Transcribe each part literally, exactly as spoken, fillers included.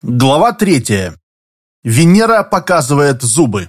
Глава третья. Венера показывает зубы.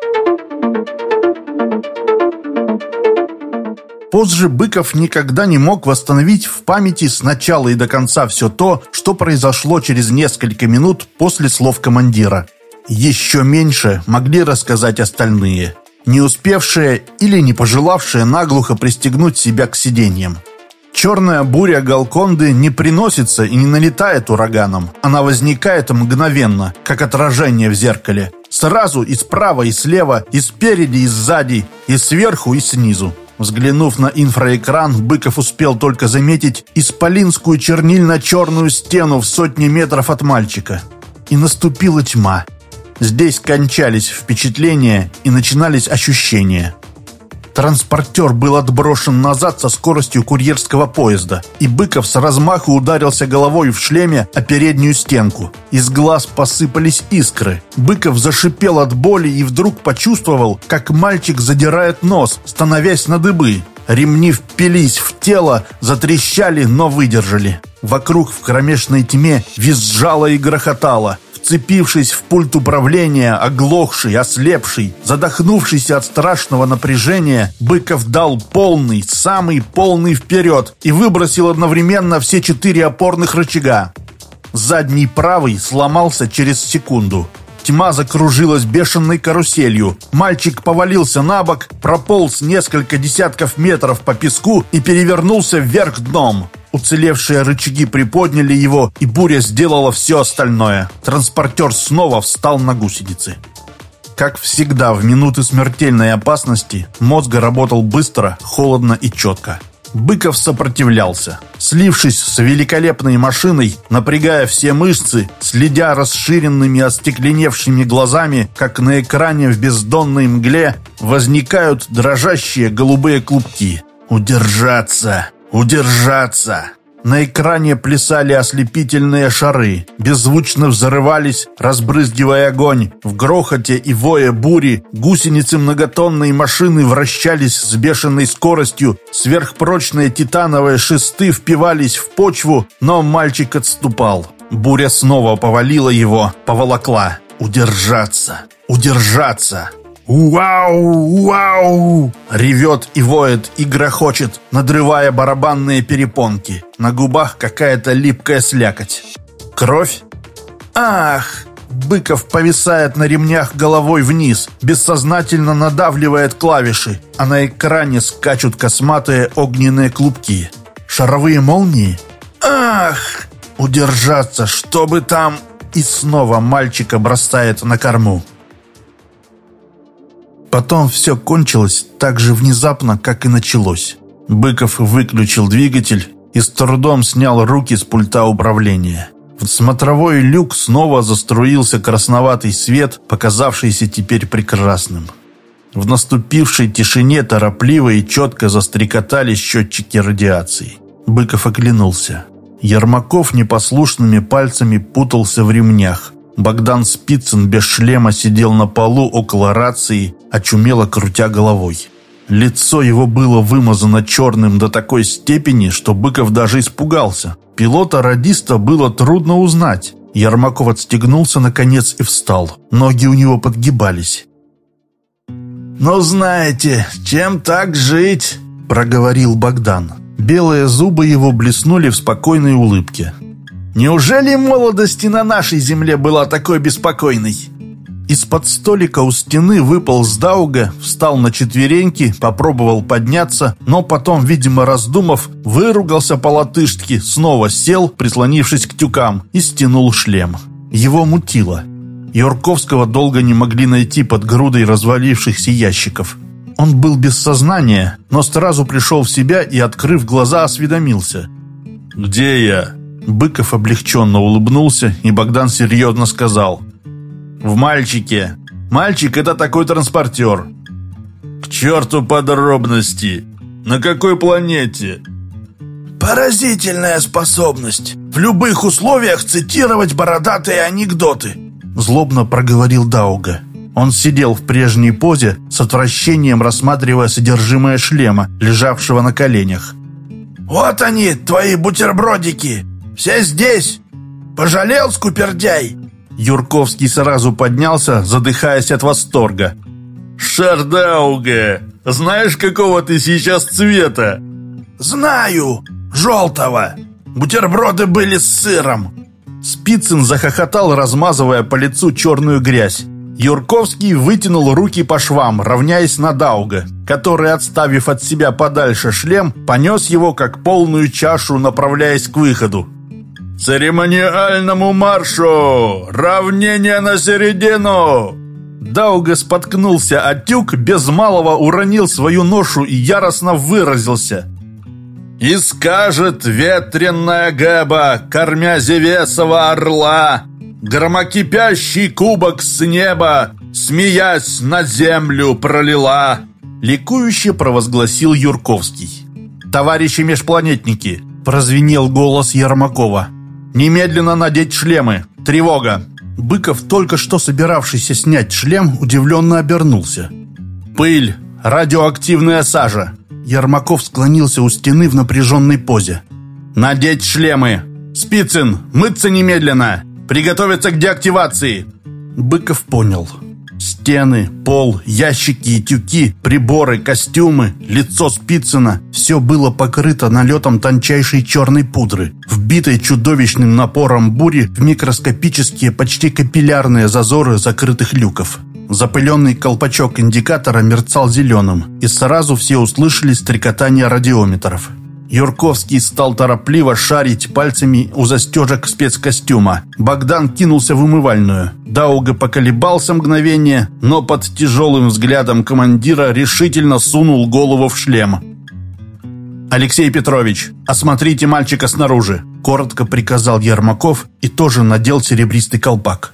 Позже Быков никогда не мог восстановить в памяти с начала и до конца все то, что произошло через несколько минут после слов командира. Еще меньше могли рассказать остальные, не успевшие или не пожелавшие наглухо пристегнуть себя к сиденьям. Черная буря Галконды не приносится и не налетает ураганом. Она возникает мгновенно, как отражение в зеркале. Сразу и справа, и слева, и спереди, и сзади, и сверху, и снизу. Взглянув на инфраэкран, Быков успел только заметить исполинскую чернильно-черную стену в сотне метров от мальчика. И наступила тьма. Здесь кончались впечатления и начинались ощущения. Транспортер был отброшен назад со скоростью курьерского поезда, и Быков с размаху ударился головой в шлеме о переднюю стенку. Из глаз посыпались искры. Быков зашипел от боли и вдруг почувствовал, как мальчик задирает нос, становясь на дыбы. Ремни впились в тело, затрещали, но выдержали. Вокруг в кромешной тьме визжало и грохотало. Вцепившись в пульт управления, оглохший, ослепший, задохнувшийся от страшного напряжения, Быков дал полный, самый полный вперед и выбросил одновременно все четыре опорных рычага. Задний правый сломался через секунду. Тьма закружилась бешеной каруселью. Мальчик повалился на бок, прополз несколько десятков метров по песку и перевернулся вверх дном. Уцелевшие рычаги приподняли его, и буря сделала все остальное. Транспортер снова встал на гусеницы. Как всегда, в минуты смертельной опасности мозг работал быстро, холодно и четко. Быков сопротивлялся. Слившись с великолепной машиной, напрягая все мышцы, следя расширенными остекленевшими глазами, как на экране в бездонной мгле, возникают дрожащие голубые клубки. «Удержаться! Удержаться!» На экране плясали ослепительные шары, беззвучно взрывались, разбрызгивая огонь. В грохоте и вое бури гусеницы многотонной машины вращались с бешеной скоростью, сверхпрочные титановые шесты впивались в почву, но мальчик отступал. Буря снова повалила его, поволокла. Удержаться! Удержаться! «Уау! Уау!» Ревет и воет, и грохочет, надрывая барабанные перепонки. На губах какая-то липкая слякоть. Кровь? Ах! Быков повисает на ремнях головой вниз, бессознательно надавливает клавиши, а на экране скачут косматые огненные клубки. Шаровые молнии? Ах! Удержаться, чтобы там... И снова мальчика бросает на корму. Потом все кончилось так же внезапно, как и началось. Быков выключил двигатель и с трудом снял руки с пульта управления. В смотровой люк снова заструился красноватый свет, показавшийся теперь прекрасным. В наступившей тишине торопливо и четко застрекотали счетчики радиации. Быков оглянулся. Ермаков непослушными пальцами путался в ремнях. Богдан Спицын без шлема сидел на полу около рации, очумело крутя головой. Лицо его было вымазано черным до такой степени, что Быков даже испугался. Пилота-радиста было трудно узнать. Ермаков отстегнулся наконец и встал. Ноги у него подгибались. «Ну, знаете, чем так жить?» – проговорил Богдан. Белые зубы его блеснули в спокойной улыбке. «Неужели молодость и на нашей земле была такой беспокойной?» Из-под столика у стены выполз Дауга, встал на четвереньки, попробовал подняться, но потом, видимо раздумав, выругался по-латышски, снова сел, прислонившись к тюкам, и стянул шлем. Его мутило. Юрковского долго не могли найти под грудой развалившихся ящиков. Он был без сознания, но сразу пришел в себя и, открыв глаза, осведомился. «Где я?» Быков облегченно улыбнулся, и Богдан серьезно сказал: «В мальчике. Мальчик — это такой транспортер». «К черту подробности! На какой планете?» «Поразительная способность в любых условиях цитировать бородатые анекдоты», — злобно проговорил Дауга. Он сидел в прежней позе, с отвращением рассматривая содержимое шлема, лежавшего на коленях. «Вот они, твои бутербродики! Все здесь! Пожалел, скупердяй?» Юрковский сразу поднялся, задыхаясь от восторга. «Шардауге, знаешь, какого ты сейчас цвета?» «Знаю, желтого. Бутерброды были с сыром». Спицын захохотал, размазывая по лицу черную грязь. Юрковский вытянул руки по швам, равняясь на Дауга, который, отставив от себя подальше шлем, понес его как полную чашу, направляясь к выходу. «Церемониальному маршу! Равнение на середину!» Дауга споткнулся, а Тюк без малого уронил свою ношу и яростно выразился. «И скажет ветренная Гэба, кормя Зевесова орла, громокипящий кубок с неба, смеясь, на землю пролила!» Ликующе провозгласил Юрковский. «Товарищи межпланетники!» – прозвенел голос Ермакова. «Немедленно надеть шлемы! Тревога!» Быков, только что собиравшийся снять шлем, удивленно обернулся. «Пыль! Радиоактивная сажа!» Ермаков склонился у стены в напряженной позе. «Надеть шлемы! Спицын, мыться немедленно! Приготовиться к деактивации!» Быков понял. Стены, пол, ящики и тюки, приборы, костюмы, лицо Спицына – все было покрыто налетом тончайшей черной пудры, вбитой чудовищным напором бури в микроскопические, почти капиллярные зазоры закрытых люков. Запыленный колпачок индикатора мерцал зеленым, и сразу все услышали стрекотание радиометров. Юрковский стал торопливо шарить пальцами у застежек спецкостюма. Богдан кинулся в умывальную. Дауга поколебался мгновение, но под тяжелым взглядом командира решительно сунул голову в шлем. «Алексей Петрович, осмотрите мальчика снаружи», — коротко приказал Ермаков и тоже надел серебристый колпак.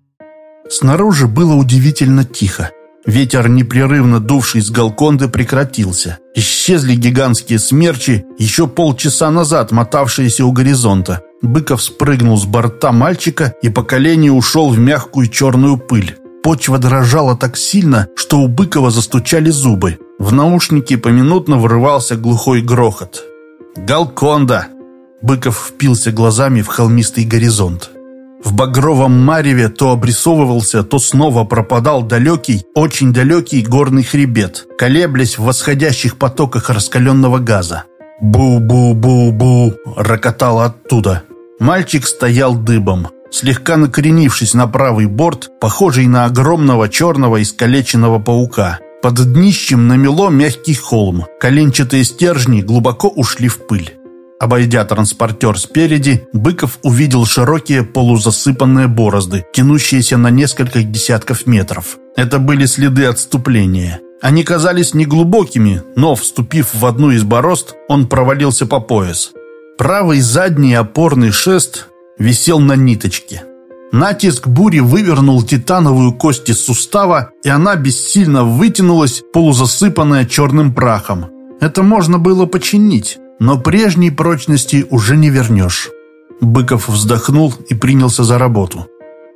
Снаружи было удивительно тихо. Ветер, непрерывно дувший с Галконды, прекратился. Исчезли гигантские смерчи, еще полчаса назад мотавшиеся у горизонта. Быков спрыгнул с борта мальчика и по колени ушел в мягкую черную пыль. Почва дрожала так сильно, что у Быкова застучали зубы. В наушники поминутно врывался глухой грохот. «Галконда!» Быков впился глазами в холмистый горизонт. В багровом мареве то обрисовывался, то снова пропадал далекий, очень далекий горный хребет, колеблясь в восходящих потоках раскаленного газа. «Бу-бу-бу-бу!» — рокотало оттуда. Мальчик стоял дыбом, слегка накренившись на правый борт, похожий на огромного черного искалеченного паука. Под днищем намело мягкий холм, коленчатые стержни глубоко ушли в пыль. Обойдя транспортер спереди, Быков увидел широкие полузасыпанные борозды, тянущиеся на несколько десятков метров. Это были следы отступления. Они казались неглубокими, но, вступив в одну из борозд, он провалился по пояс. Правый задний опорный шест висел на ниточке. Натиск бури вывернул титановую кость из сустава, и она бессильно вытянулась, полузасыпанная черным прахом. Это можно было починить, но прежней прочности уже не вернешь. Быков вздохнул и принялся за работу.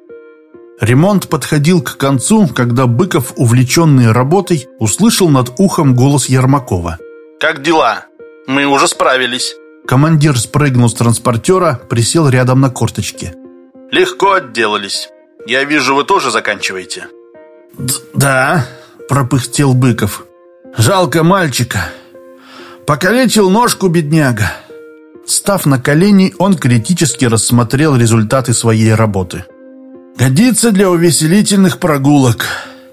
Ремонт подходил к концу, когда Быков, увлеченный работой, услышал над ухом голос Ермакова. «Как дела? Мы уже справились». Командир спрыгнул с транспортера, присел рядом на корточки. «Легко отделались. Я вижу, вы тоже заканчиваете». «Да», — пропыхтел Быков. «Жалко мальчика. Покалечил ножку, бедняга». Став на колени, он критически рассмотрел результаты своей работы. «Годится для увеселительных прогулок».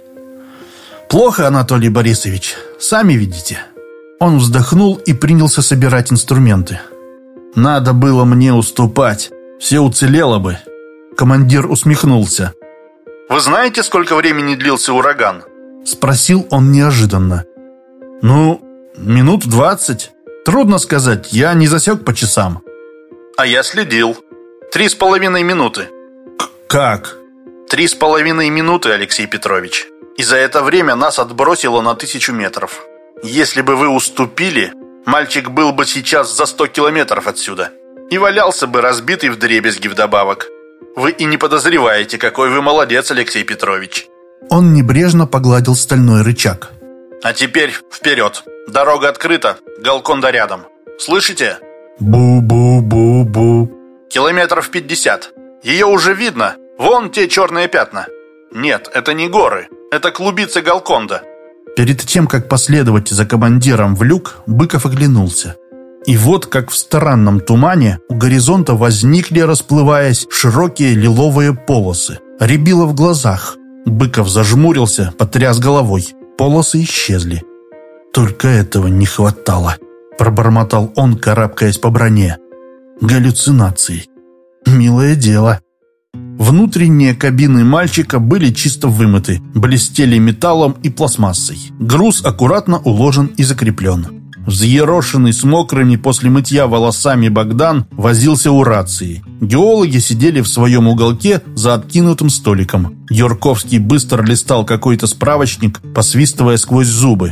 «Плохо, Анатолий Борисович, сами видите». Он вздохнул и принялся собирать инструменты. «Надо было мне уступать, все уцелело бы». Командир усмехнулся. «Вы знаете, сколько времени длился ураган?» Спросил он неожиданно. «Ну, минут двадцать. Трудно сказать, я не засек по часам». «А я следил. Три с половиной минуты». «Как?» «Три с половиной минуты, Алексей Петрович. И за это время нас отбросило на тысячу метров. Если бы вы уступили, мальчик был бы сейчас за сто километров отсюда. И валялся бы разбитый вдребезги вдобавок. Вы и не подозреваете, какой вы молодец, Алексей Петрович». Он небрежно погладил стальной рычаг. «А теперь вперед. Дорога открыта, Галконда рядом. Слышите?» «Бу-бу-бу-бу». «Километров пятьдесят. Ее уже видно. Вон те черные пятна. Нет, это не горы. Это клубицы Галконда. Перед тем, как последовать за командиром в люк, Быков оглянулся. И вот, как в странном тумане, у горизонта возникли, расплываясь, широкие лиловые полосы. Рябило в глазах. Быков зажмурился, потряс головой. Полосы исчезли. «Только этого не хватало», — пробормотал он, карабкаясь по броне. «Галлюцинации. Милое дело». Внутренние кабины мальчика были чисто вымыты, блестели металлом и пластмассой. Груз аккуратно уложен и закреплен. Взъерошенный с мокрыми после мытья волосами Богдан возился у рации. Геологи сидели в своем уголке за откинутым столиком. Юрковский быстро листал какой-то справочник, посвистывая сквозь зубы.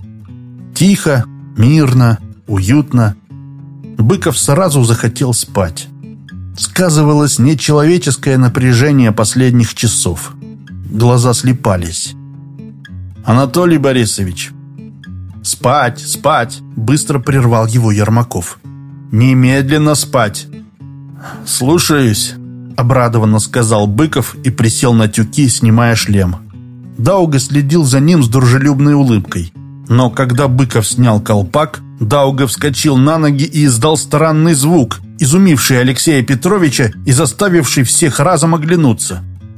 Тихо, мирно, уютно. Быков сразу захотел спать. Сказывалось нечеловеческое напряжение последних часов. Глаза слипались. «Анатолий Борисович!» «Спать, спать!» — быстро прервал его Ермаков. «Немедленно спать!» «Слушаюсь!» — обрадованно сказал Быков и присел на тюки, снимая шлем. Дауга следил за ним с дружелюбной улыбкой. Но когда Быков снял колпак, Дауга вскочил на ноги и издал странный звук, изумивший Алексея Петровича и заставивший всех разом оглянуться.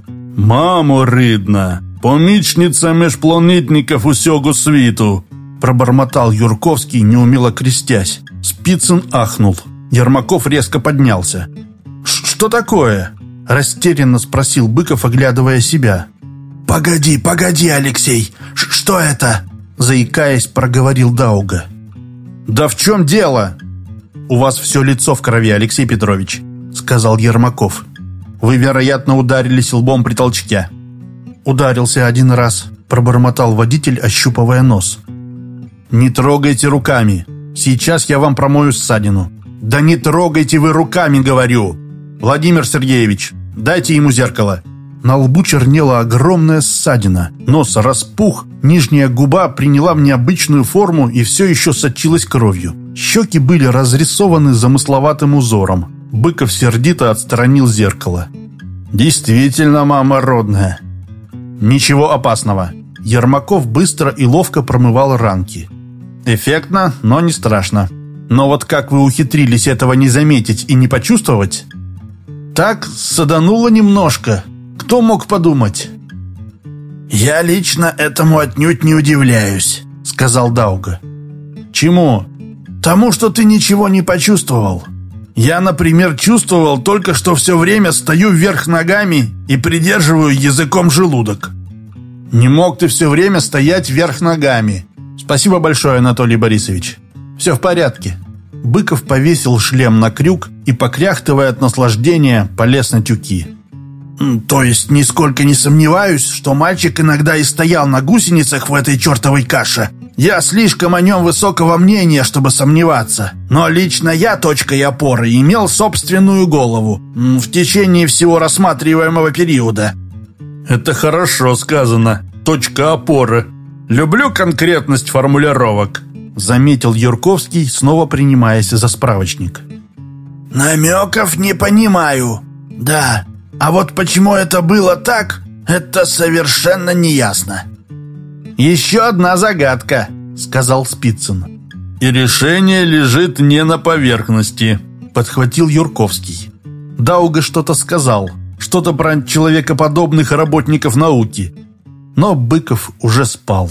«Мамо ридна, помічниця межпланетников усього світу!» пробормотал Юрковский, неумело крестясь. Спицын ахнул. Ермаков резко поднялся. «Что такое?» – растерянно спросил Быков, оглядывая себя. «Погоди, погоди, Алексей! Ш что это?» – заикаясь, проговорил Дауга. «Да в чем дело?» «У вас все лицо в крови, Алексей Петрович», — сказал Ермаков. «Вы, вероятно, ударились лбом при толчке». «Ударился один раз», — пробормотал водитель, ощупывая нос. «Не трогайте руками. Сейчас я вам промою ссадину». «Да не трогайте вы руками, говорю! Владимир Сергеевич, дайте ему зеркало». На лбу чернела огромная ссадина. Нос распух, нижняя губа приняла необычную форму и все еще сочилась кровью. Щеки были разрисованы замысловатым узором. Быков сердито отстранил зеркало. «Действительно, мама родная». «Ничего опасного». Ермаков быстро и ловко промывал ранки. «Эффектно, но не страшно. Но вот как вы ухитрились этого не заметить и не почувствовать?» «Так, садануло немножко. Кто мог подумать?» «Я лично этому отнюдь не удивляюсь», — сказал Дауга. «Чему?» «Тому, что ты ничего не почувствовал. Я, например, чувствовал только, что все время стою вверх ногами и придерживаю языком желудок». «Не мог ты все время стоять вверх ногами. Спасибо большое, Анатолий Борисович. Все в порядке». Быков повесил шлем на крюк и, покряхтывая от наслаждения, полез на тюки. «То есть нисколько не сомневаюсь, что мальчик иногда и стоял на гусеницах в этой чертовой каше. Я слишком о нем высокого мнения, чтобы сомневаться. Но лично я точкой опоры имел собственную голову в течение всего рассматриваемого периода». «Это хорошо сказано. Точка опоры. Люблю конкретность формулировок», — заметил Юрковский, снова принимаясь за справочник. «Намеков не понимаю. Да. А вот почему это было так, это совершенно неясно». «Еще одна загадка», — сказал Спицын. «И решение лежит не на поверхности», — подхватил Юрковский. Дауга что-то сказал, что-то про человекоподобных работников науки. Но Быков уже спал.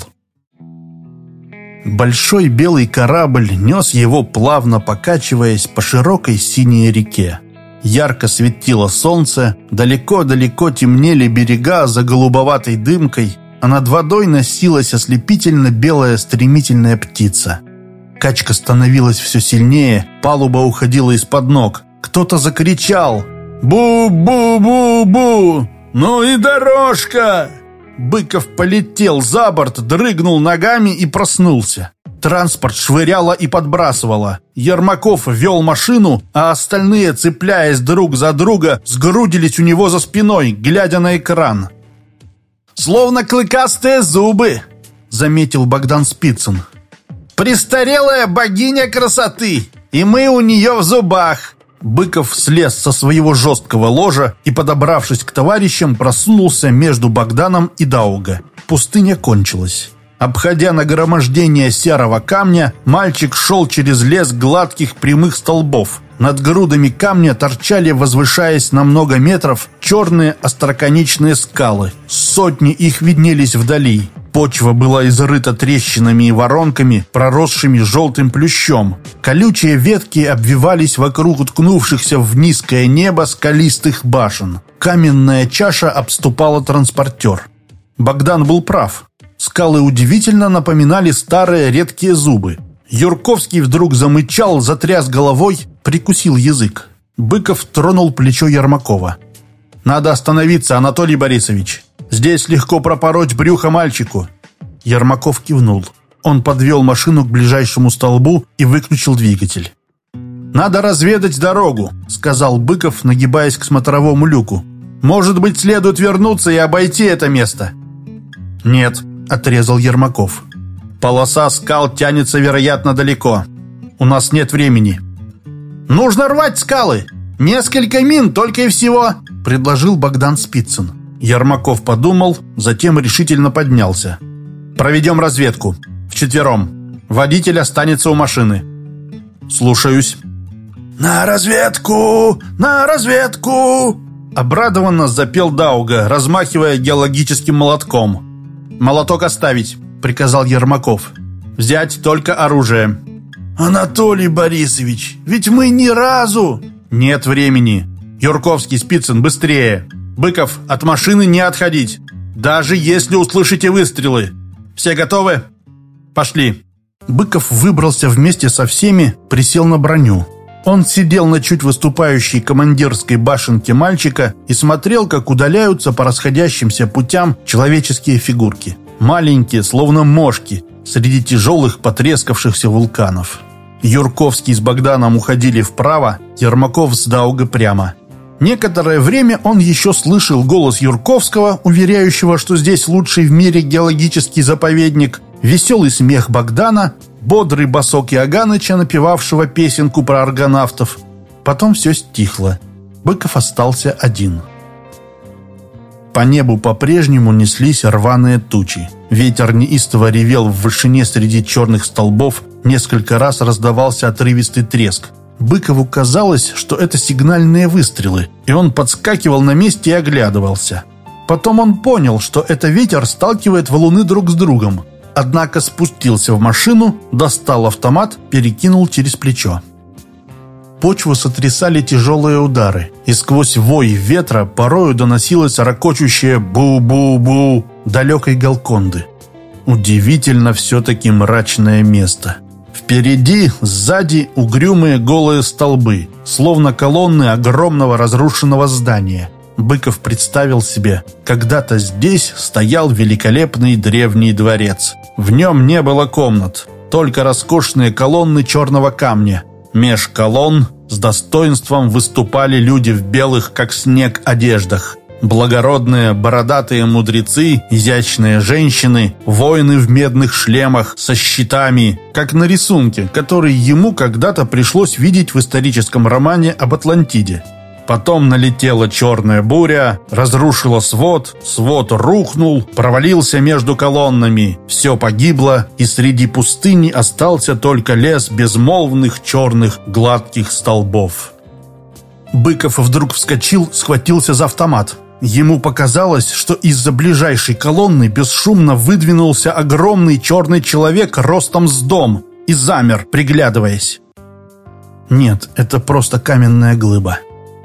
Большой белый корабль нес его, плавно покачиваясь по широкой синей реке. Ярко светило солнце, далеко-далеко темнели берега за голубоватой дымкой, а над водой носилась ослепительно белая стремительная птица. Качка становилась все сильнее, палуба уходила из-под ног. Кто-то закричал: «Бу-бу-бу-бу! Ну и дорожка!» Быков полетел за борт, дрыгнул ногами и проснулся. Транспорт швыряло и подбрасывало. Ермаков вел машину, а остальные, цепляясь друг за друга, сгрудились у него за спиной, глядя на экран. «Словно клыкастые зубы», — заметил Богдан Спицын. «Престарелая богиня красоты, и мы у нее в зубах. Быков слез со своего жесткого ложа и, подобравшись к товарищам, просунулся между Богданом и Дауга. Пустыня кончилась. Обходя нагромождение серого камня, мальчик шел через лес гладких прямых столбов. Над грудами камня торчали, возвышаясь на много метров, черные остроконечные скалы. Сотни их виднелись вдали. Почва была изрыта трещинами и воронками, проросшими желтым плющом. Колючие ветки обвивались вокруг уткнувшихся в низкое небо скалистых башен. Каменная чаша обступала транспортер. Богдан был прав. Скалы удивительно напоминали старые редкие зубы. Юрковский вдруг замычал, затряс головой, прикусил язык. Быков тронул плечо Ермакова. «Надо остановиться, Анатолий Борисович. Здесь легко пропороть брюхо мальчику». Ермаков кивнул. Он подвел машину к ближайшему столбу и выключил двигатель. «Надо разведать дорогу», — сказал Быков, нагибаясь к смотровому люку. «Может быть, следует вернуться и обойти это место?» «Нет», — отрезал Ермаков. «Полоса скал тянется, вероятно, далеко. У нас нет времени». «Нужно рвать скалы! Несколько мин только и всего!» — предложил Богдан Спицын. Ермаков подумал, затем решительно поднялся. «Проведем разведку. Вчетвером. Водитель останется у машины». «Слушаюсь». «На разведку! На разведку!» Обрадованно запел Дауга, размахивая геологическим молотком. «Молоток оставить», — приказал Ермаков. «Взять только оружие». «Анатолий Борисович, ведь мы ни разу...» «Нет времени. Юрковский, Спицын, быстрее. Быков, от машины не отходить. Даже если услышите выстрелы. Все готовы? Пошли». Быков выбрался вместе со всеми, присел на броню. Он сидел на чуть выступающей командирской башенке мальчика и смотрел, как удаляются по расходящимся путям человеческие фигурки. Маленькие, словно мошки, среди тяжелых потрескавшихся вулканов. Юрковский с Богданом уходили вправо, Ермаков с Дауга прямо. Некоторое время он еще слышал голос Юрковского, уверяющего, что здесь лучший в мире геологический заповедник, веселый смех Богдана, бодрый босок Иоганыча, напевавшего песенку про аргонавтов. Потом все стихло. Быков остался один. По небу по-прежнему неслись рваные тучи. Ветер неистово ревел в вышине среди черных столбов, несколько раз раздавался отрывистый треск. Быкову казалось, что это сигнальные выстрелы, и он подскакивал на месте и оглядывался. Потом он понял, что это ветер сталкивает валуны друг с другом. Однако спустился в машину, достал автомат, перекинул через плечо. Почву сотрясали тяжелые удары, и сквозь вой ветра порою доносилось ракочущее «бу-бу-бу» далекой Галконды. Удивительно все-таки мрачное место. Впереди, сзади угрюмые голые столбы, словно колонны огромного разрушенного здания. Быков представил себе, когда-то здесь стоял великолепный древний дворец. В нем не было комнат, только роскошные колонны черного камня. Меж колонн с достоинством выступали люди в белых, как снег, одеждах. Благородные бородатые мудрецы, изящные женщины, воины в медных шлемах со щитами, как на рисунке, который ему когда-то пришлось видеть в историческом романе об Атлантиде. Потом налетела черная буря, разрушила свод, свод рухнул, провалился между колоннами, все погибло, и среди пустыни остался только лес безмолвных черных гладких столбов. Быков вдруг вскочил, схватился за автомат. Ему показалось, что из-за ближайшей колонны бесшумно выдвинулся огромный черный человек ростом с дом и замер, приглядываясь. Нет, это просто каменная глыба.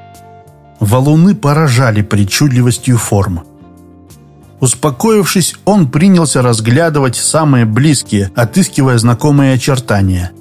Валуны поражали причудливостью форм. Успокоившись, он принялся разглядывать самые близкие, отыскивая знакомые очертания.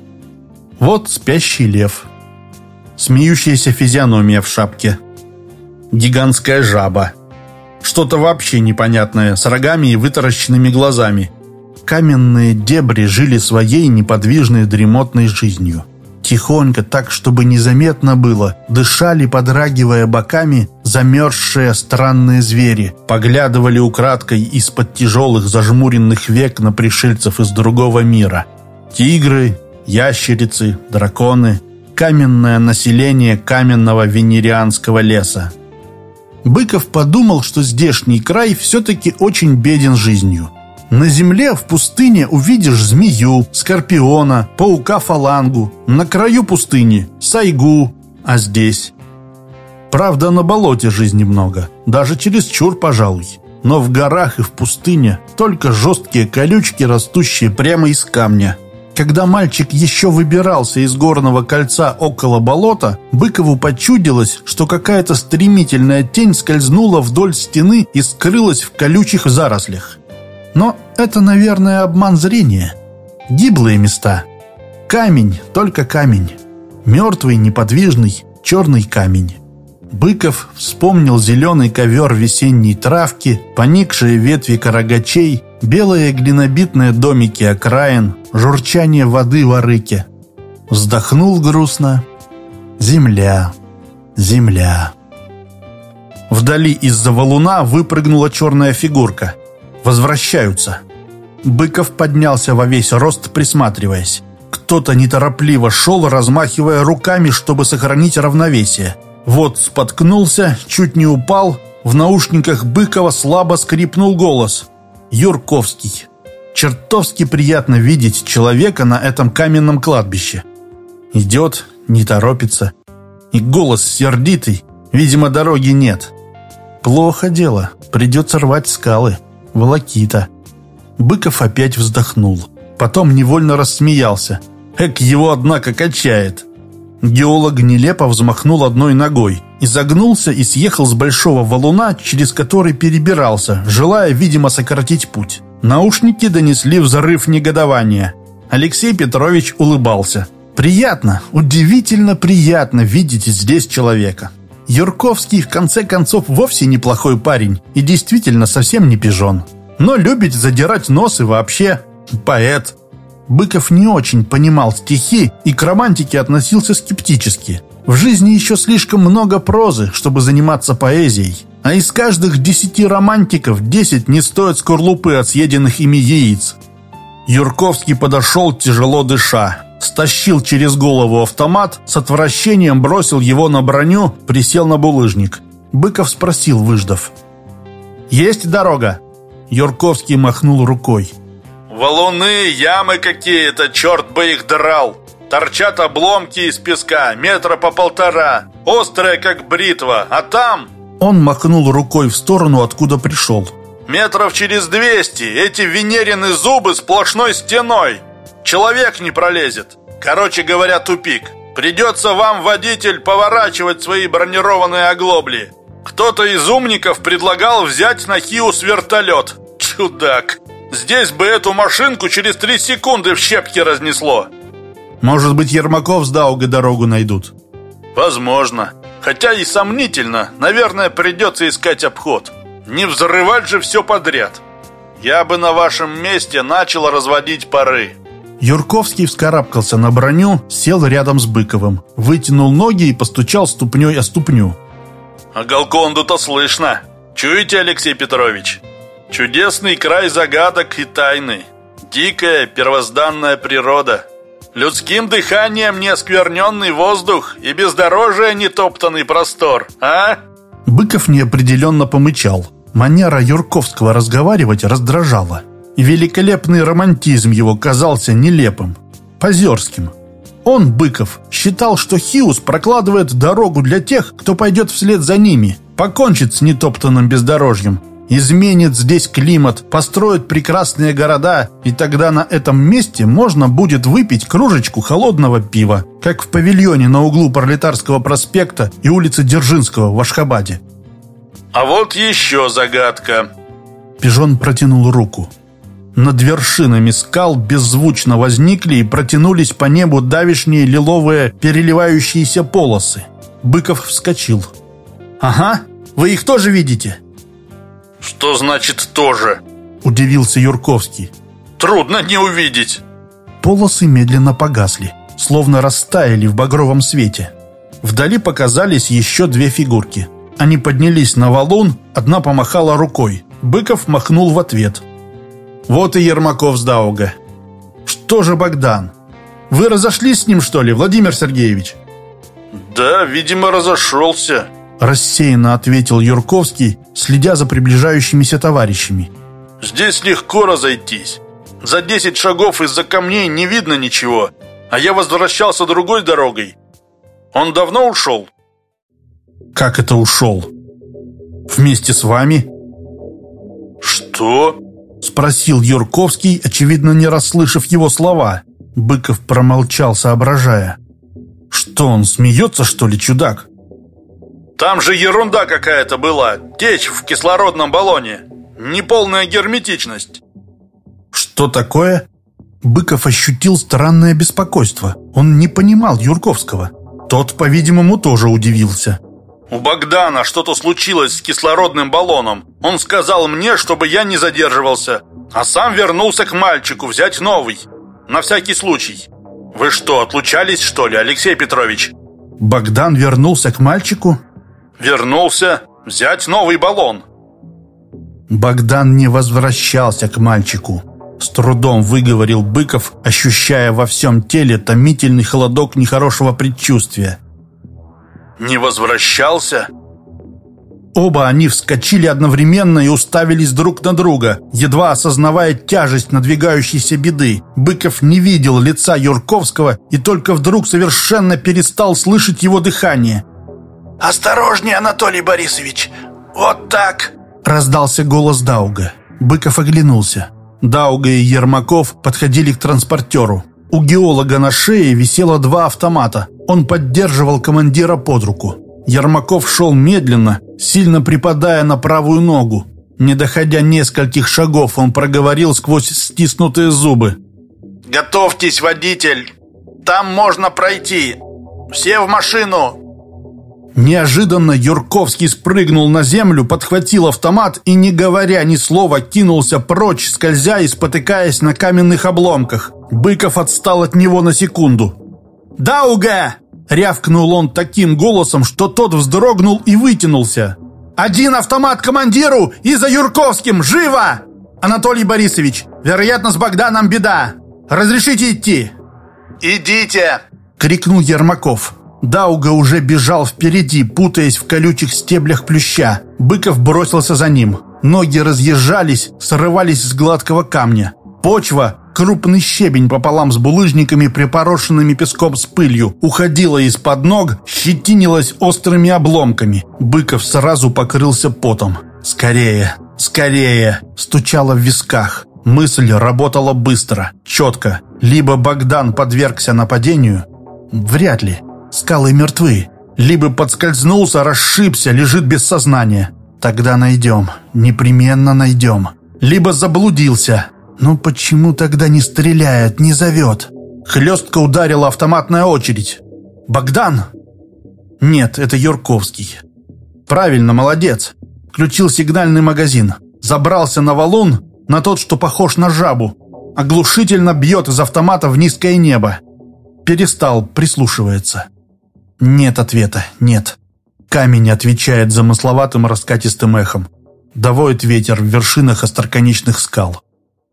Вот спящий лев, смеющаяся физиономия в шапке, гигантская жаба, что-то вообще непонятное, с рогами и вытаращенными глазами. Каменные дебри жили своей неподвижной дремотной жизнью. Тихонько, так, чтобы незаметно было, дышали, подрагивая боками, замерзшие странные звери, поглядывали украдкой из-под тяжелых зажмуренных век на пришельцев из другого мира. Тигры, ящерицы, драконы. каменное население каменного венерианского леса. Быков подумал, что здешний край все-таки очень беден жизнью. На земле в пустыне увидишь змею, скорпиона, паука-фалангу, на краю пустыни – сайгу, а здесь… Правда, на болоте жизни много, даже чересчур, пожалуй. Но в горах и в пустыне только жесткие колючки, растущие прямо из камня. Когда мальчик еще выбирался из горного кольца около болота, Быкову почудилось, что какая-то стремительная тень скользнула вдоль стены и скрылась в колючих зарослях. Но это, наверное, обман зрения. Гиблые места. Камень, только камень. Мертвый, неподвижный, черный камень. Быков вспомнил зеленый ковер весенней травки, поникшие ветви карагачей, белые глинобитные домики окраин, журчание воды в арыке. Вздохнул грустно. Земля, земля. Вдали из-за валуна выпрыгнула черная фигурка. Возвращаются. Быков поднялся во весь рост, присматриваясь. Кто-то неторопливо шел, размахивая руками, чтобы сохранить равновесие. Вот споткнулся, чуть не упал. В наушниках Быкова слабо скрипнул голос. Юрковский. Чертовски приятно видеть человека на этом каменном кладбище. Идет, не торопится. И голос сердитый. Видимо, дороги нет. Плохо дело. Придется рвать скалы. Волокита. Быков опять вздохнул. Потом невольно рассмеялся. Эк, его, однако, качает. Геолог нелепо взмахнул одной ногой, изогнулся и съехал с большого валуна, через который перебирался, желая, видимо, сократить путь. Наушники донесли взрыв негодования. Алексей Петрович улыбался. Приятно, удивительно приятно видеть здесь человека. Юрковский, в конце концов, вовсе неплохой парень и действительно совсем не пижон. Но любит задирать нос и вообще поэт. Быков не очень понимал стихи и к романтике относился скептически. В жизни еще слишком много прозы, чтобы заниматься поэзией. А из каждых десяти романтиков десять не стоят скорлупы от съеденных ими яиц. Юрковский подошел, тяжело дыша. Стащил через голову автомат, с отвращением бросил его на броню, присел на булыжник. Быков спросил, выждав: «Есть дорога?» Юрковский махнул рукой. Валуны, ямы какие-то, черт бы их драл. Торчат обломки из песка, метра по полтора. Острая, как бритва, а там...» Он махнул рукой в сторону, откуда пришел. «Метров через двести, эти венерины зубы сплошной стеной. Человек не пролезет. Короче говоря, тупик. Придется вам, водитель, поворачивать свои бронированные оглобли. Кто-то из умников предлагал взять на Хиус вертолет. Чудак. Здесь бы эту машинку через три секунды в щепки разнесло». «Может быть, Ермаков с Даугой дорогу найдут?» «Возможно. Хотя и сомнительно. Наверное, придется искать обход. Не взрывать же все подряд. Я бы на вашем месте начал разводить пары». Юрковский вскарабкался на броню, сел рядом с Быковым, вытянул ноги и постучал ступней о ступню. «А Галконду-то слышно. Чуете, Алексей Петрович? Чудесный край загадок и тайны. Дикая первозданная природа. Людским дыханием не оскверненный воздух и бездорожие нетоптанный простор, а?» Быков неопределенно помычал. Манера Юрковского разговаривать раздражала. Великолепный романтизм его казался нелепым, позерским. Он, Быков, считал, что Хиус прокладывает дорогу для тех, кто пойдет вслед за ними, покончит с нетоптанным бездорожьем, изменит здесь климат, построит прекрасные города, и тогда на этом месте можно будет выпить кружечку холодного пива, как в павильоне на углу Пролетарского проспекта и улицы Дзержинского в Ашхабаде. «А вот еще загадка». Пижон протянул руку. Над вершинами скал беззвучно возникли и протянулись по небу давишние лиловые переливающиеся полосы. Быков вскочил. «Ага, вы их тоже видите?» «Что значит «тоже»?» – удивился Юрковский. «Трудно не увидеть». Полосы медленно погасли, словно растаяли в багровом свете. Вдали показались еще две фигурки. Они поднялись на валун, одна помахала рукой. Быков махнул в ответ. «Вот и Ермаков с Дауга». «Что же Богдан? Вы разошлись с ним, что ли, Владимир Сергеевич?» «Да, видимо, разошелся», — рассеянно ответил Юрковский, следя за приближающимися товарищами. «Здесь легко разойтись. За десять шагов из-за камней не видно ничего, а я возвращался другой дорогой. Он давно ушел?» «Как это ушел? Вместе с вами?» «Что?» — спросил Юрковский, очевидно, не расслышав его слова. Быков промолчал, соображая. «Что, он смеется, что ли, чудак?» «Там же ерунда какая-то была. Течь в кислородном баллоне. Неполная герметичность». «Что такое?» Быков ощутил странное беспокойство. Он не понимал Юрковского. Тот, по-видимому, тоже удивился. «У Богдана что-то случилось с кислородным баллоном. Он сказал мне, чтобы я не задерживался, а сам вернулся к мальчику взять новый. На всякий случай. Вы что, отлучались, что ли, Алексей Петрович?» «Богдан вернулся к мальчику?» «Вернулся взять новый баллон». «Богдан не возвращался к мальчику», — с трудом выговорил Быков, ощущая во всем теле томительный холодок нехорошего предчувствия. «Не возвращался?» Оба они вскочили одновременно и уставились друг на друга, едва осознавая тяжесть надвигающейся беды. Быков не видел лица Юрковского и только вдруг совершенно перестал слышать его дыхание. «Осторожнее, Анатолий Борисович! Вот так!» — раздался голос Дауга. Быков оглянулся. Дауга и Ермаков подходили к транспортеру. У геолога на шее висело два автомата. Он поддерживал командира под руку. Ермаков шел медленно, сильно припадая на правую ногу. Не доходя нескольких шагов, он проговорил сквозь стиснутые зубы: «Готовьтесь, водитель! Там можно пройти! Все в машину!» Неожиданно Юрковский спрыгнул на землю, подхватил автомат и, не говоря ни слова, кинулся прочь, скользя и спотыкаясь на каменных обломках. Быков отстал от него на секунду. «Дауга!» — рявкнул он таким голосом, что тот вздрогнул и вытянулся. «Один автомат командиру и за Юрковским! Живо! Анатолий Борисович, вероятно, с Богданом беда. Разрешите идти?» «Идите!» — крикнул Ермаков. Дауга уже бежал впереди, путаясь в колючих стеблях плюща. Быков бросился за ним. Ноги разъезжались, срывались с гладкого камня. Почва, крупный щебень пополам с булыжниками, припорошенными песком с пылью, уходила из-под ног, щетинилась острыми обломками. Быков сразу покрылся потом. «Скорее, скорее!» — стучало в висках. Мысль работала быстро, четко. Либо Богдан подвергся нападению, вряд ли. Скалы мертвы. Либо подскользнулся, расшибся, лежит без сознания. Тогда найдем, непременно найдем. Либо заблудился. Но почему тогда не стреляет, не зовет? Хлестко ударила автоматная очередь. «Богдан?» Нет, это Юрковский. Правильно, молодец. Включил сигнальный магазин. Забрался на валун, на тот, что похож на жабу. Оглушительно бьет из автомата в низкое небо. Перестал, прислушивается. Нет ответа, нет. Камень отвечает замысловатым раскатистым эхом. Довоет ветер в вершинах остроконечных скал.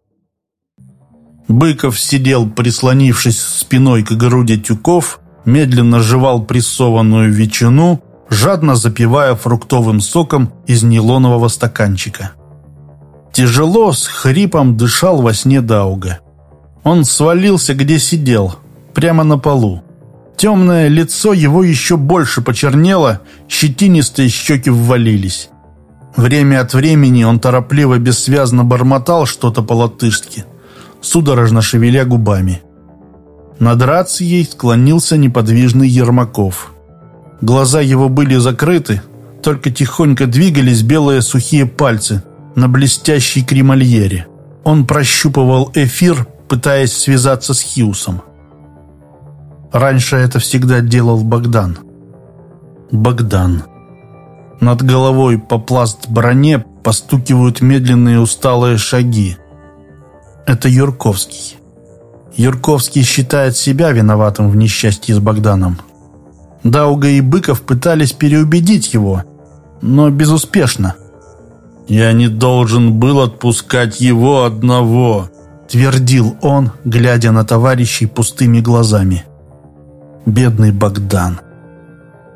Быков сидел, прислонившись спиной к груди тюков, медленно жевал прессованную ветчину, жадно запивая фруктовым соком из нейлонового стаканчика. Тяжело, с хрипом дышал во сне Дауга. Он свалился, где сидел, прямо на полу. Темное лицо его еще больше почернело, щетинистые щеки ввалились. Время от времени он торопливо, бессвязно бормотал что-то по-латышски, судорожно шевеля губами. Над рацией склонился неподвижный Ермаков. Глаза его были закрыты, только тихонько двигались белые сухие пальцы на блестящей кремольере. Он прощупывал эфир, пытаясь связаться с Хьюсом. Раньше это всегда делал Богдан. Богдан. Над головой по пласт броне постукивают медленные усталые шаги. Это Юрковский. Юрковский считает себя виноватым в несчастье с Богданом. Дауга и Быков пытались переубедить его, но безуспешно. «Я не должен был отпускать его одного», — твердил он, глядя на товарищей пустыми глазами. Бедный Богдан.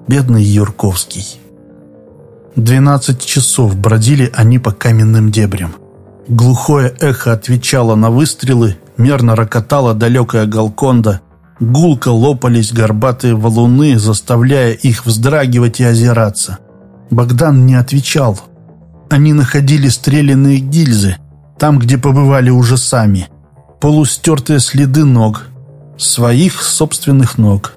Бедный Юрковский. Двенадцать часов бродили они по каменным дебрям. Глухое эхо отвечало на выстрелы, мерно рокотала далекая Галконда, гулко лопались горбатые валуны, заставляя их вздрагивать и озираться. Богдан не отвечал. Они находили стрелянные гильзы, там, где побывали уже сами. Полустертые следы ног. Своих собственных ног.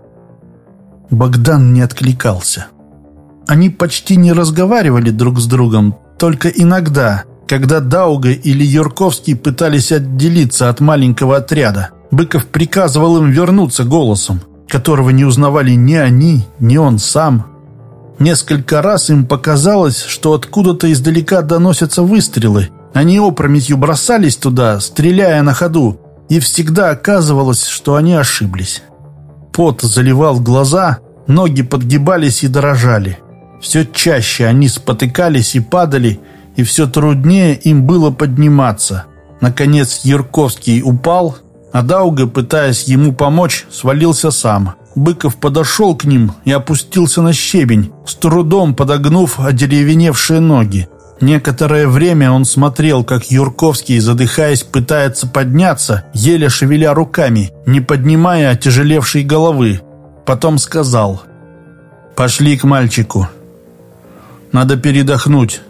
Богдан не откликался. Они почти не разговаривали друг с другом, только иногда, когда Дауга или Юрковский пытались отделиться от маленького отряда. Быков приказывал им вернуться голосом, которого не узнавали ни они, ни он сам. Несколько раз им показалось, что откуда-то издалека доносятся выстрелы. Они опрометью бросались туда, стреляя на ходу, и всегда оказывалось, что они ошиблись. Пот заливал глаза, ноги подгибались и дрожали. Все чаще они спотыкались и падали, и все труднее им было подниматься. Наконец Юрковский упал, а Дауга, пытаясь ему помочь, свалился сам. Быков подошел к ним и опустился на щебень, с трудом подогнув одеревеневшие ноги. Некоторое время он смотрел, как Юрковский, задыхаясь, пытается подняться, еле шевеля руками, не поднимая отяжелевшей головы. Потом сказал: «Пошли к мальчику. Надо передохнуть».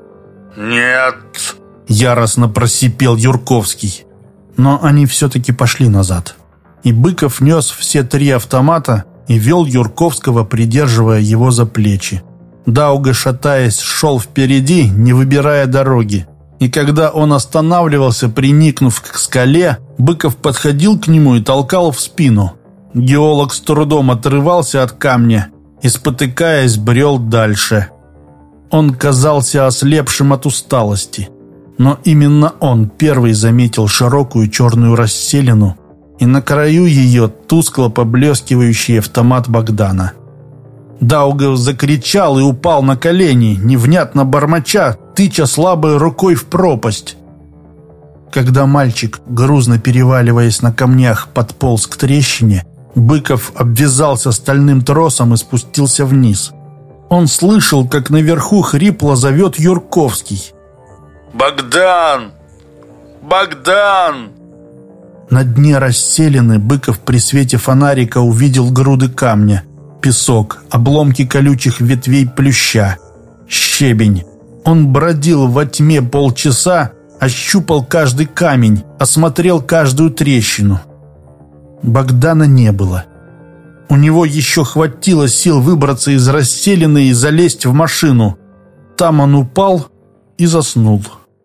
«Нет!» — яростно просипел Юрковский. Но они все-таки пошли назад. И Быков нес все три автомата и вел Юрковского, придерживая его за плечи. Дауга, шатаясь, шел впереди, не выбирая дороги. И когда он останавливался, приникнув к скале, Быков подходил к нему и толкал в спину. Геолог с трудом отрывался от камня и, спотыкаясь, брел дальше. Он казался ослепшим от усталости. Но именно он первый заметил широкую черную расселину и на краю ее тускло поблескивающий автомат Богдана. Даугав закричал и упал на колени, невнятно бормоча, тыча слабой рукой в пропасть. Когда мальчик, грузно переваливаясь на камнях, подполз к трещине, Быков обвязался стальным тросом и спустился вниз. Он слышал, как наверху хрипло зовет Юрковский. «Богдан! Богдан!» На дне расселены Быков при свете фонарика увидел груды камня, песок, обломки колючих ветвей плюща, щебень. Он бродил во тьме полчаса, ощупал каждый камень, осмотрел каждую трещину. Богдана не было. У него еще хватило сил выбраться из расселины и залезть в машину. Там он упал и заснул.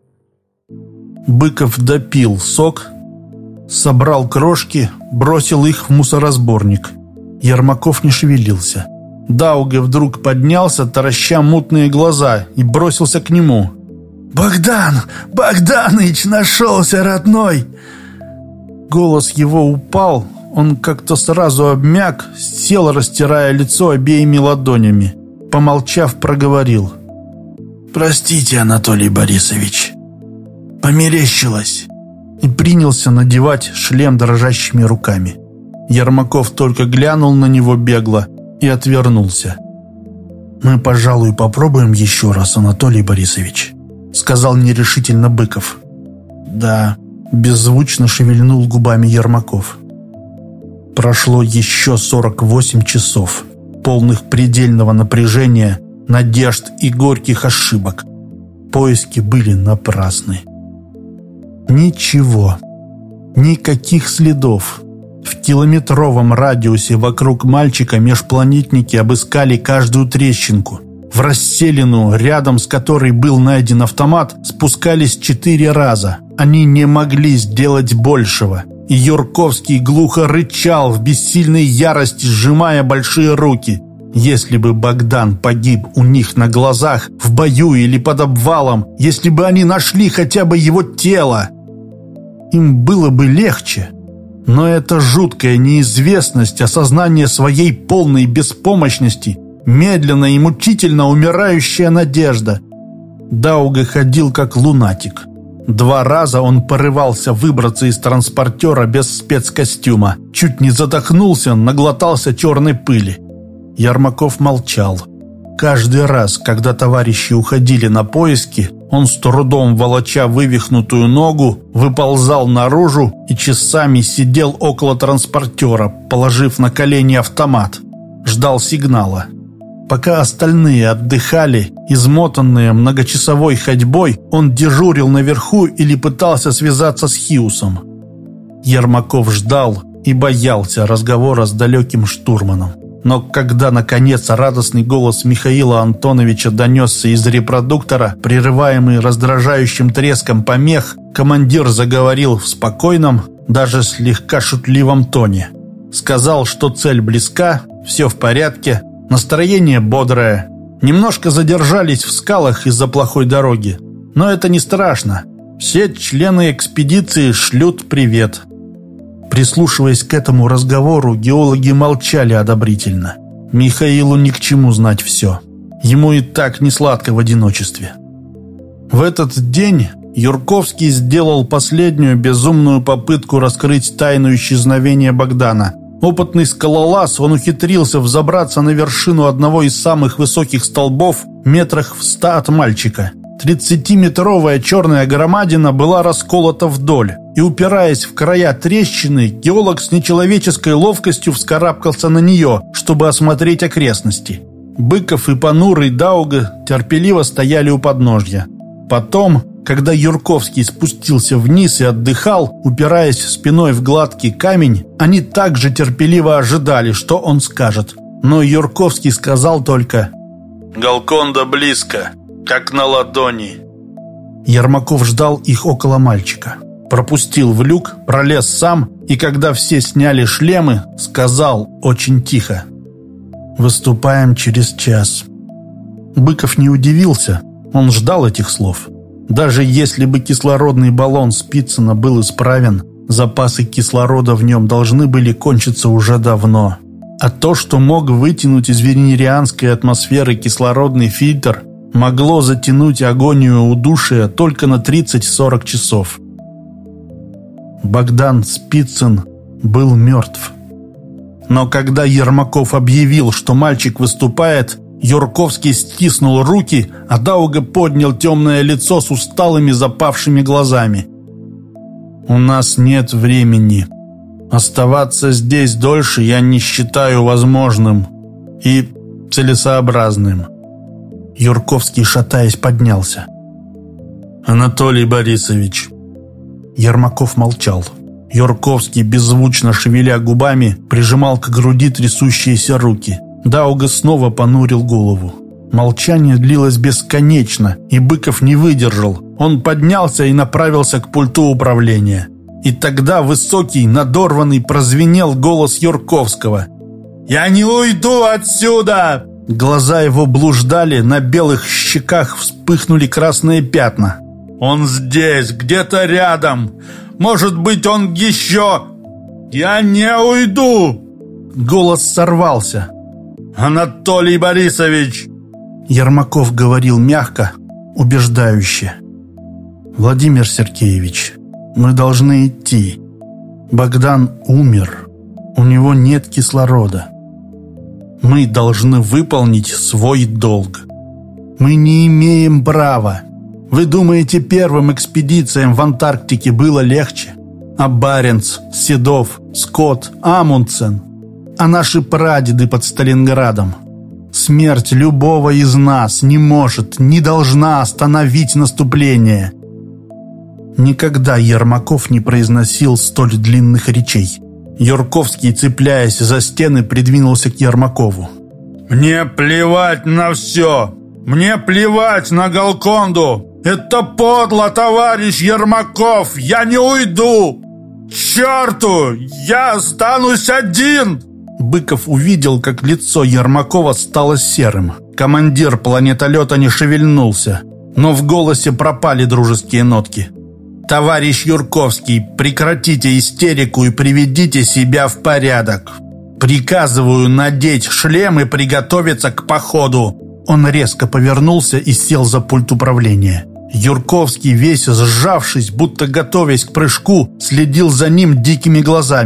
Быков допил сок, собрал крошки, бросил их в мусоросборник. Ермаков не шевелился. Дауга вдруг поднялся, тараща мутные глаза, и бросился к нему. «Богдан! Богданыч, нашелся, родной!» Голос его упал, он как-то сразу обмяк, сел, растирая лицо обеими ладонями. Помолчав, проговорил: «Простите, Анатолий Борисович, померещилось». И принялся надевать шлем дрожащими руками. Ермаков только глянул на него бегло и отвернулся. «Мы, пожалуй, попробуем еще раз, Анатолий Борисович», — сказал нерешительно Быков. «Да», — беззвучно шевельнул губами Ермаков. Прошло еще сорок восемь часов, полных предельного напряжения, надежд и горьких ошибок. Поиски были напрасны. Ничего, никаких следов. В километровом радиусе вокруг мальчика межпланетники обыскали каждую трещинку. В расселину, рядом с которой был найден автомат, спускались четыре раза. Они не могли сделать большего. И Юрковский глухо рычал в бессильной ярости, сжимая большие руки. Если бы Богдан погиб у них на глазах, в бою или под обвалом, если бы они нашли хотя бы его тело, им было бы легче. Но эта жуткая неизвестность, осознание своей полной беспомощности, медленно и мучительно умирающая надежда. Дауга ходил как лунатик. Два раза он порывался выбраться из транспортера без спецкостюма. Чуть не задохнулся, наглотался черной пыли. Ермаков молчал. Каждый раз, когда товарищи уходили на поиски, он с трудом, волоча вывихнутую ногу, выползал наружу и часами сидел около транспортера, положив на колени автомат. Ждал сигнала. Пока остальные отдыхали, измотанные многочасовой ходьбой, он дежурил наверху или пытался связаться с Хьюсом. Ермаков ждал и боялся разговора с далеким штурманом. Но когда, наконец, радостный голос Михаила Антоновича донесся из репродуктора, прерываемый раздражающим треском помех, командир заговорил в спокойном, даже слегка шутливом тоне. Сказал, что цель близка, все в порядке, настроение бодрое. Немножко задержались в скалах из-за плохой дороги. Но это не страшно. Все члены экспедиции шлют привет. Прислушиваясь к этому разговору, геологи молчали одобрительно. Михаилу ни к чему знать все. Ему и так не сладко в одиночестве. В этот день Юрковский сделал последнюю безумную попытку раскрыть тайну исчезновения Богдана. Опытный скалолаз, он ухитрился взобраться на вершину одного из самых высоких столбов метрах в ста от мальчика. Тридцатиметровая черная громадина была расколота вдоль, и, упираясь в края трещины, геолог с нечеловеческой ловкостью вскарабкался на нее, чтобы осмотреть окрестности. Быков и понурый Дауга терпеливо стояли у подножья. Потом, когда Юрковский спустился вниз и отдыхал, упираясь спиной в гладкий камень, они также терпеливо ожидали, что он скажет. Но Юрковский сказал только «Галконда близко, как на ладони». Ермаков ждал их около мальчика. Пропустил в люк, пролез сам, и когда все сняли шлемы, сказал очень тихо: «Выступаем через час». Быков не удивился, он ждал этих слов. Даже если бы кислородный баллон Спицына был исправен, запасы кислорода в нем должны были кончиться уже давно. А то, что мог вытянуть из венерианской атмосферы кислородный фильтр, могло затянуть агонию удушья только на тридцать-сорок часов. Богдан Спицын был мертв. Но когда Ермаков объявил, что мальчик выступает, Юрковский стиснул руки, а Дауга поднял темное лицо с усталыми запавшими глазами. «У нас нет времени. Оставаться здесь дольше я не считаю возможным и целесообразным». Юрковский, шатаясь, поднялся. «Анатолий Борисович». Ермаков молчал. Юрковский, беззвучно шевеля губами, прижимал к груди трясущиеся руки. Дауга снова понурил голову. Молчание длилось бесконечно, и Быков не выдержал. Он поднялся и направился к пульту управления. И тогда высокий, надорванный, прозвенел голос Юрковского. «Я не уйду отсюда!» Глаза его блуждали, на белых щеках вспыхнули красные пятна. «Он здесь, где-то рядом! Может быть, он еще... Я не уйду!» Голос сорвался. «Анатолий Борисович!» Ермаков говорил мягко, убеждающе. «Владимир Сергеевич, мы должны идти. Богдан умер. У него нет кислорода. Мы должны выполнить свой долг. Мы не имеем права. Вы думаете, первым экспедициям в Антарктике было легче? А Баренц, Седов, Скотт, Амундсен, а наши прадеды под Сталинградом? Смерть любого из нас не может, не должна остановить наступление». Никогда Ермаков не произносил столь длинных речей. Юрковский, цепляясь за стены, придвинулся к Ермакову. «Мне плевать на все! Мне плевать на Галконду! Это подло, товарищ Ермаков! Я не уйду! Черту! Я останусь один!» Быков увидел, как лицо Ермакова стало серым. Командир планетолета не шевельнулся, но в голосе пропали дружеские нотки. «Товарищ Юрковский, прекратите истерику и приведите себя в порядок. Приказываю надеть шлем и приготовиться к походу». Он резко повернулся и сел за пульт управления. Юрковский, весь сжавшись, будто готовясь к прыжку, следил за ним дикими глазами.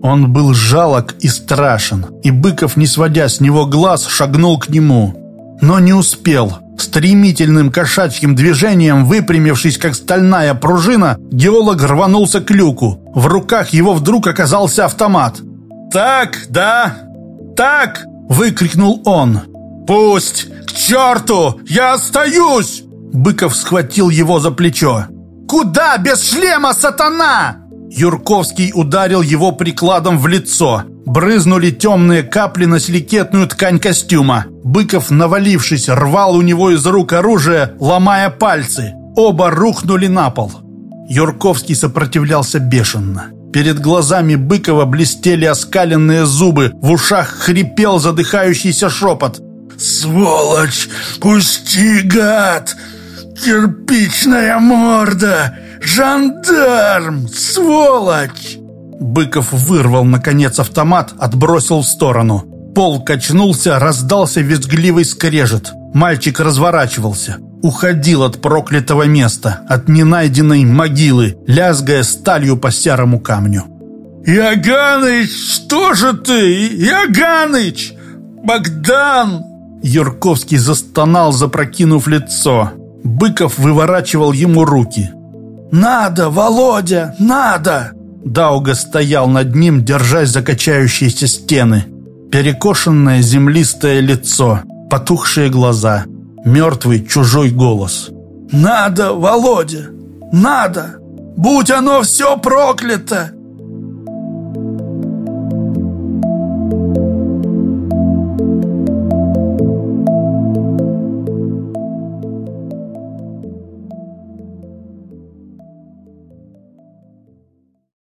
Он был жалок и страшен, и Быков, не сводя с него глаз, шагнул к нему. Но не успел. Стремительным кошачьим движением, выпрямившись как стальная пружина, геолог рванулся к люку. В руках его вдруг оказался автомат. «Так, да? Так!» — выкрикнул он. «Пусть! К черту! Я остаюсь!» Быков схватил его за плечо. «Куда без шлема, сатана?» Юрковский ударил его прикладом в лицо. Брызнули темные капли на силикетную ткань костюма. Быков, навалившись, рвал у него из рук оружие, ломая пальцы. Оба рухнули на пол. Юрковский сопротивлялся бешено. Перед глазами Быкова блестели оскаленные зубы, в ушах хрипел задыхающийся шепот. «Сволочь! Пусти, гад! Кирпичная морда! Жандарм! Сволочь!» Быков вырвал, наконец, автомат, отбросил в сторону. Пол качнулся, раздался визгливый скрежет. Мальчик разворачивался. Уходил от проклятого места, от ненайденной могилы, лязгая сталью по серому камню. «Яганыч, что же ты? Яганыч! Богдан!» Юрковский застонал, запрокинув лицо. Быков выворачивал ему руки. «Надо, Володя, надо!» Дауга стоял над ним, держась за качающиеся стены. Перекошенное землистое лицо, потухшие глаза, мертвый чужой голос. «Надо, Володя, надо! Будь оно все проклято!